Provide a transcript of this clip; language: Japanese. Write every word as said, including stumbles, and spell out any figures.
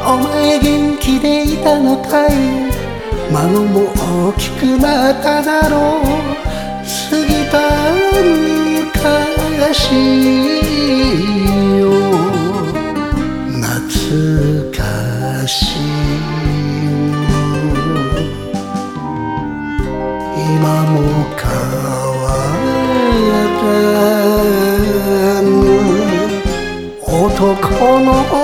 お前元気でいたのかい、孫も大きくなっただろう。過ぎた昔よ懐かしむ。今も変わらぬ男の